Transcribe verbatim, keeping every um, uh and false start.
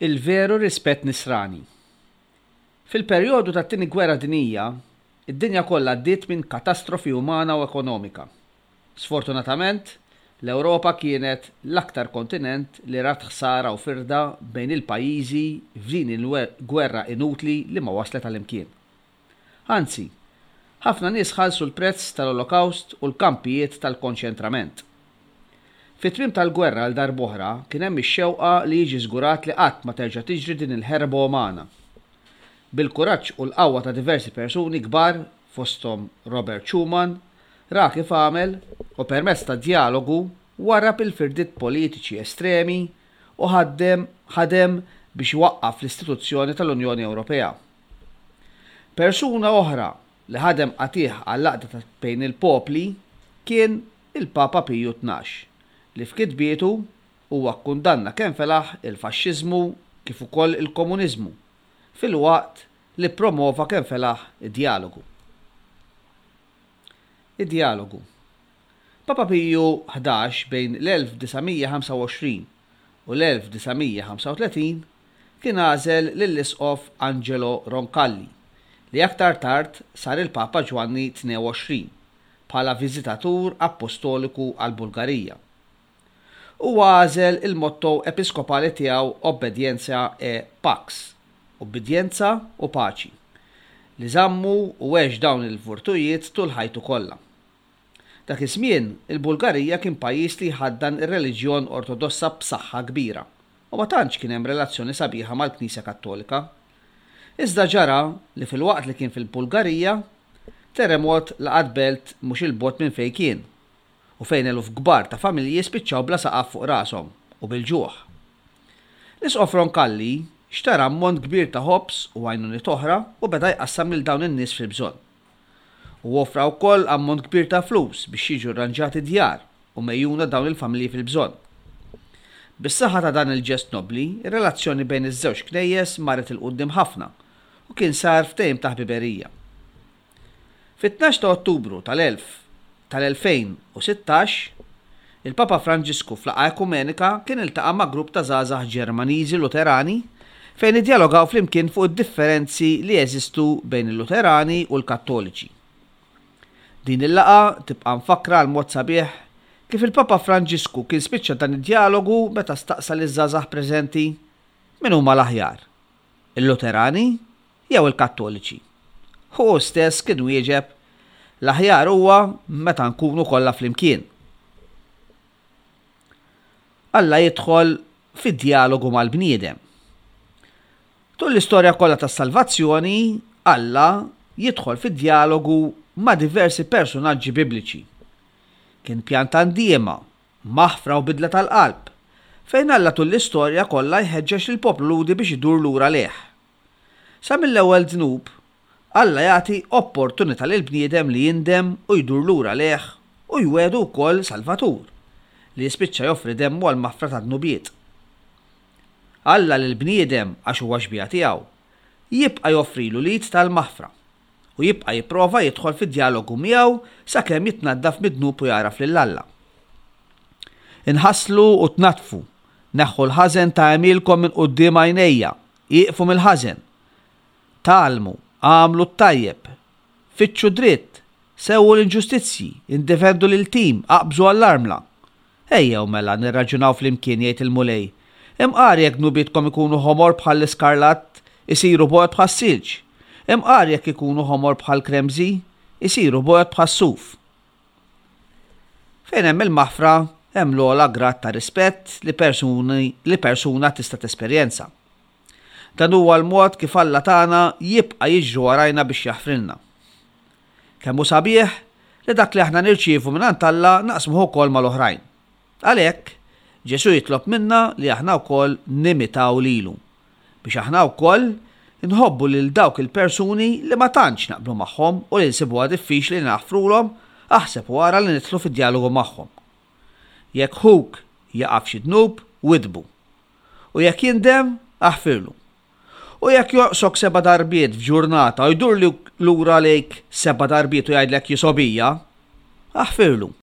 Il-veru rispett nisrani. Fil-perjodu tat-tieni gwerra dinjija, id-dinja kollha għaddiet minn katastrofi umana u ekonomika. Sfortunatament, l-Ewropa kienet l-aktar kontinent li rat ħsara u firda bejn il-pajjiżi f'din il-gwerra inutli li ma waslet għall-imkien. Anzi, ħafna nies ħallsu l-prezz tal-Olokawst u l-kampijiet tal-konċentrament. Fit-tmiem tal-gwerra l darb'oħra kien hemm ix-xewqa li jiġi żgurat li qatt ma terġa' tiġri din il-ħerba umana. Bil-kuraġġ u l-qawwa ta' diversi persuni kbar fosthom Robert Schuman, ra kif għamel u permezz ta' dijalogu warab il-firdiet politiċi estremi u ħaddem ħadem biex waqqaf l-istituzzjoni tal-Unjoni Ewropea. Persuna oħra li ħadem qatih għall-laqda bejn il-popli kien il-Papa Piju tnax, li f'kitbietu huwa kkundanna kemm felaħ il-faxxiżmu kif ukoll il-komuniżmu, fil-waqt li promova kemm felaħ id-dialogu. Id-dialogu. Papa Piju ħdax bejn l-elf tisa' ħamsa u għoxrin u l-elf tisa' ħamsa u tletin kien għażel lill-Isqof Angelo Roncalli, li aktar tard sar il-Papa Ġwanni tnejn u għoxrin bħala viżitatur apostoliku għall-Bulgarija. U għażel il-motto episkopali tiegħu Obbedjenza e Pax, Obbedjenza u Paċi, li żammu u għex dawn il-virtujiet tul ħajtu kollha. Dak iż-żmien il-Bulgarija kien pajjiż li ħaddan ir-reliġjon Ortodossa b'saħħa kbira u ma tantx kien hemm relazzjoni sabiħa mal-Knisja Kattolika. Iżda ġara li fil-waqt li kien fil-Bulgarija terremot laqat belt mhux il-bogħod minn fejn kien u fejn eluf kbar ta' familji spiċċaw bla saqaf fuq rashom u bil-ġuħ. L-Isqof Roncalli xtara ammont kbir ta' ħobs u għajnuniet oħra u beda jqassam lil dawn in-nies fil-bżonn. U offra wkoll ammont kbir ta' flus biex jiġu rranġati djar u mejjuna dawn il-familji fil-bżonn. Bis-saħħa ta' dan il-ġest nobli, ir-relazzjoni bejn iż-żewġ knejjes marret il quddiem ħafna u kien sar ftehim ta' ħbiberija. Fit-tnax ta' Ottubru tal-elf tal-elfejn u sittax, il-Papa Franġisku f'laqgħa ekumenika kien iltaqa' ma' grupp ta' żgħażagħ Ġermaniżi Luterani fejn iddialogaw flimkien fuq id-differenzi li jeżistu bejn il-Luterani u l-Kattoliċi. Din il-laqa tibqa' mfakra għal mod sabiħ kif il-Papa Franġisku kien spiċċa dan id-dialogu meta staqsa liż-żgħażagħ preżenti min huma l-aħjar, il-Luterani jew il-Kattoliċi. Hu stess kien wieġeb l-aħjar huwa meta nkunu kollha flimkien. Alla jidħol fid-dialogu mal-bniedem. Tul l-istorja kollha tas-salvazzjoni, Alla jidħol fid-dialogu ma' diversi personaġġi bibliċi. Kien pjantandiema, maħfra u bidla tal-qalb, fejn Alla tul l-istorja kollha jħeġġeġ lill-poplu ludi biex idur lura leh. Sa mill-ewwel dnub, Alla jagħti opportunità lil bniedem li jindem u jdur lura leh u jwedu wkoll Salvatur li jispiċċa joffri demmu għal maħfra tad-dnubiet. Alla lil bniedem għax huwa xbija tiegħu jibqa' joffrilu lid tal-maħfra u jibqa' jipprova jidħol fid-dialogu miegħu sakemm jitnaddaf mid-dnub u jaraf lil Alla. Inħasslu u tnatfu, neħħu l-ħażen ta' għamilkom minn quddiem għajnejja, iqfu mill-ħażen. Talmu, għamlu t-tajjeb, fitxu dritt, sewwu l-inġustizzji, indefendu lil-tim, aqbżu għall-armla. Ejjew mela nirraġunaw fl-imkien jgħid il-mulej. Imqar jekk dnubietkom ikunu ħomor bħal l-iskarlat, isiru bojgħod bħal silġ. Imqar jekk ikunu ħomor bħal kremżi, isiru bojgħod bħal suf. Fejn hemm il-maħfra hemm l-ogħla grad ta' rispett li persuni li persuna tista' tesperjenza. Dan huwa l-mod kif Alla tagħna jibqa' jiġri warajna biex jaħfrilna. Kemm hu sabiħ li dak li aħna nirċievu mingħand Alla naqsmuh ukoll mal-oħrajn. Għalhekk Ġesu jitlob minna li aħna wkoll nimitaw lilu biex aħna wkoll inħobbu lil dawk il-persuni li ma tantx naqblu magħhom u li nsibuha diffiċli naħfrulhom aħseb wara li nidħlu fid-dialogu magħhom. Jekk huk jaqaf xi dnub widbu u jekk jindem aħfirlu. U jekk joqsok seba' darbiet f'ġurnata u jdur lura lejk seba' darbiet u jgħidlek jisobija, aħfirlu.